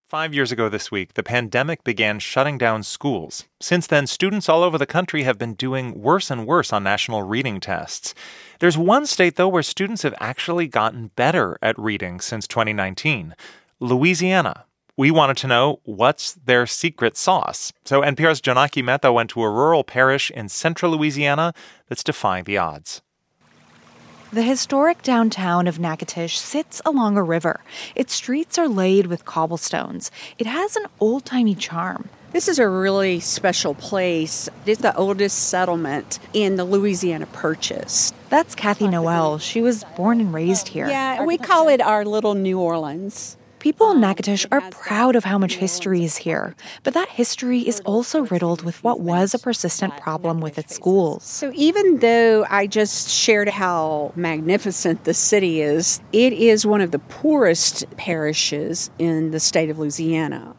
5 years ago this week, the pandemic began shutting down schools. Since then, students all over the country have been doing worse and worse on national reading tests. There's one state, though, where students have actually gotten better at reading since 2019, Louisiana. We wanted to know what's their secret sauce. So NPR's Jonaki Mehta went to a rural parish in central Louisiana that's defying the odds. The historic downtown of Natchitoches sits along a river. Its streets are laid with cobblestones. It has an old-timey charm. This is a really special place. It's the oldest settlement in the Louisiana Purchase. That's Kathy Noel. She was born and raised here. Yeah, we call it our little New Orleans. People in Natchitoches are proud of how much history is here, but that history is also riddled with what was a persistent problem with its schools. So even though I just shared how magnificent the city is, it is one of the poorest parishes in the state of Louisiana.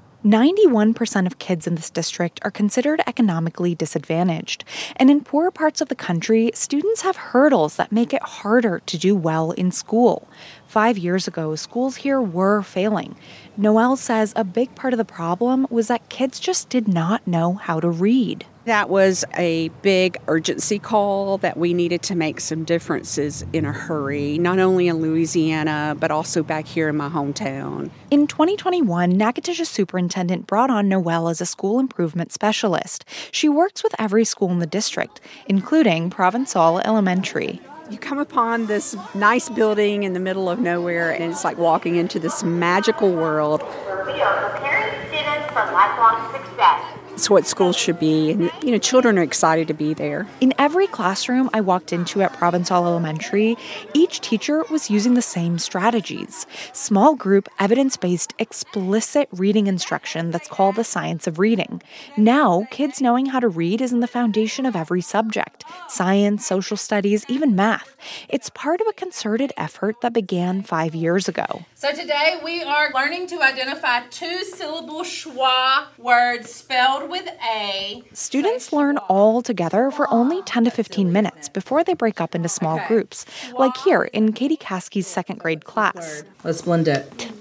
91% of kids in this district are considered economically disadvantaged. And in poorer parts of the country, students have hurdles that make it harder to do well in school. 5 years ago, schools here were failing. Noel says a big part of the problem was that kids just did not know how to read. That was a big urgency call that we needed to make some differences in a hurry, not only in Louisiana, but also back here in my hometown. In 2021, Natchitoches superintendent brought on Noel as a school improvement specialist. She works with every school in the district, including Provençal Elementary. You come upon this nice building in the middle of nowhere, and it's like walking into this magical world. We are preparing students for lifelong success. It's what schools should be, and children are excited to be there. In every classroom I walked into at Provençal Elementary, each teacher was using the same strategies. Small group, evidence-based, explicit reading instruction that's called the science of reading. Now, kids knowing how to read is in the foundation of every subject: science, social studies, even math. It's part of a concerted effort that began 5 years ago. So today we are learning to identify two-syllable schwa words spelled with A. Students learn all together for only 10 to 15 minutes before they break up into small groups, like here in Katie Caskey's second grade class. Let's blend it.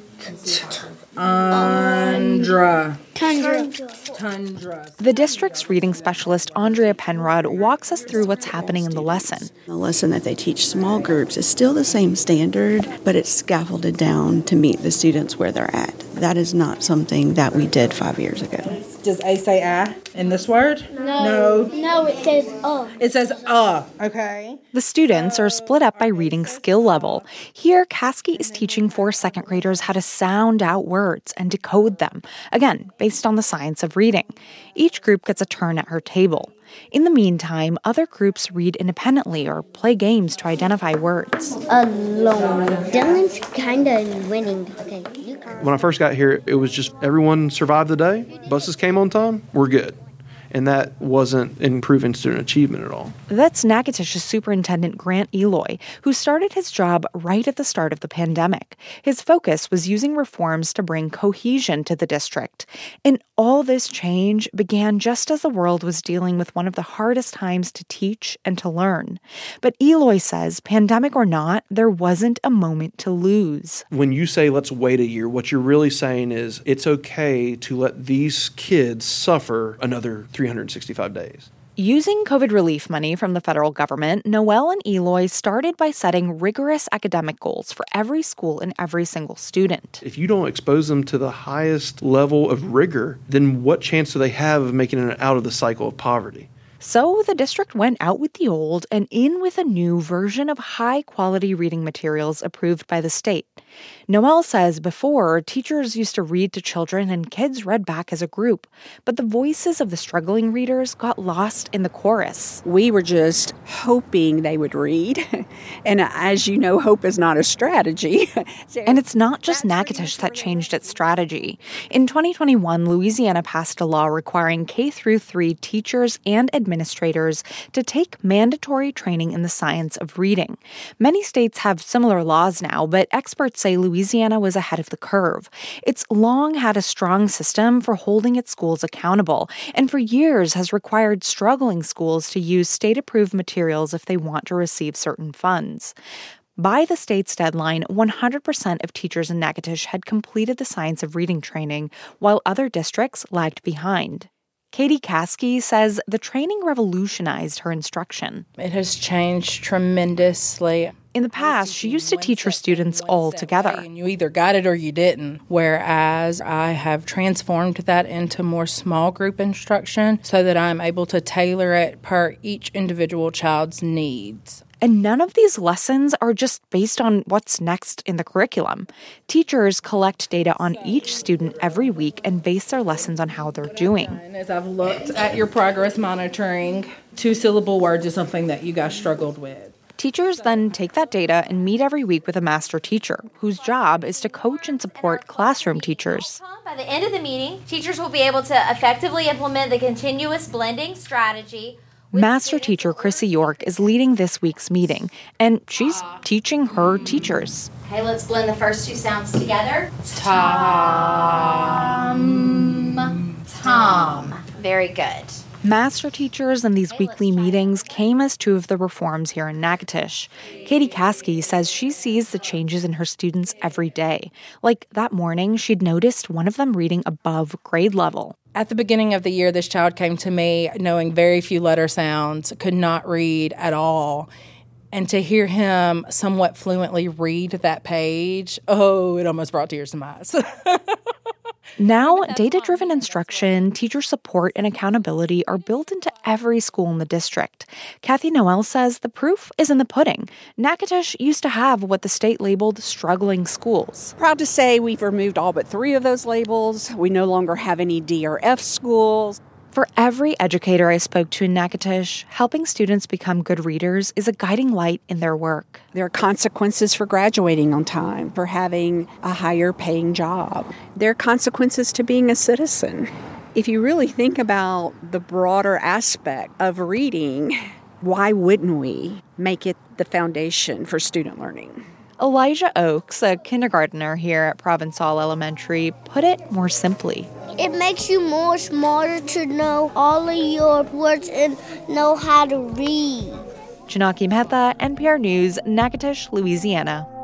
Tundra. The district's reading specialist, Andrea Penrod, walks us through what's happening in the lesson. The lesson that they teach small groups is still the same standard, but it's scaffolded down to meet the students where they're at. That is not something that we did 5 years ago. Does A say "ah" in this word? No, it says It says okay. The students are split up by reading skill level. Here, Caskey is teaching 4 second graders how to sound out words and decode them, again, based on the science of reading. Each group gets a turn at her table. In the meantime, other groups read independently or play games to identify words. alone. Dylan's kind of winning. Okay, When I first got here, it was just everyone survived the day. Buses came on time, we're good. And that wasn't improving student achievement at all. That's Natchitoches Superintendent Grant Eloy, who started his job right at the start of the pandemic. His focus was using reforms to bring cohesion to the district. And all this change began just as the world was dealing with one of the hardest times to teach and to learn. But Eloy says, pandemic or not, there wasn't a moment to lose. When you say let's wait a year, what you're really saying is it's okay to let these kids suffer another 365 days. Using COVID relief money from the federal government, Noel and Eloy started by setting rigorous academic goals for every school and every single student. If you don't expose them to the highest level of rigor, then what chance do they have of making it out of the cycle of poverty? So the district went out with the old and in with a new version of high-quality reading materials approved by the state. Noel says before, teachers used to read to children and kids read back as a group, but the voices of the struggling readers got lost in the chorus. We were just hoping they would read. And as you know, hope is not a strategy. And it's not just Natchitoches that changed its strategy. In 2021, Louisiana passed a law requiring K-3 teachers and administrators to take mandatory training in the science of reading. Many states have similar laws now, but experts say Louisiana was ahead of the curve. It's long had a strong system for holding its schools accountable, and for years has required struggling schools to use state-approved materials if they want to receive certain funds. By the state's deadline, 100% of teachers in Natchitoches had completed the science of reading training, while other districts lagged behind. Katie Caskey says the training revolutionized her instruction. It has changed tremendously. In the past, she used to teach her students all together. And you either got it or you didn't, whereas I have transformed that into more small group instruction so that I'm able to tailor it per each individual child's needs. And none of these lessons are just based on what's next in the curriculum. Teachers collect data on each student every week and base their lessons on how they're doing. And as I've looked at your progress monitoring, 2-syllable words is something that you guys struggled with. Teachers then take that data and meet every week with a master teacher, whose job is to coach and support classroom teachers. By the end of the meeting, teachers will be able to effectively implement the continuous blending strategy. Master teacher Chrissy York is leading this week's meeting, and she's teaching her teachers. Okay, let's blend the first two sounds together. Tom. Very good. Master teachers in these weekly meetings came as two of the reforms here in Natchitoches. Katie Caskey says she sees the changes in her students every day. Like that morning, she'd noticed one of them reading above grade level. At the beginning of the year, this child came to me knowing very few letter sounds, could not read at all. And to hear him somewhat fluently read that page, it almost brought tears to my eyes. Now, data-driven instruction, teacher support, and accountability are built into every school in the district. Kathy Noel says the proof is in the pudding. Natchitoches used to have what the state labeled struggling schools. Proud to say we've removed all but 3 of those labels. We no longer have any D or F schools. For every educator I spoke to in Natchitoches, helping students become good readers is a guiding light in their work. There are consequences for graduating on time, for having a higher paying job. There are consequences to being a citizen. If you really think about the broader aspect of reading, why wouldn't we make it the foundation for student learning? Elijah Oakes, a kindergartner here at Provençal Elementary, put it more simply. It makes you more smarter to know all of your words and know how to read. Janaki Mehta, NPR News, Natchitoches, Louisiana.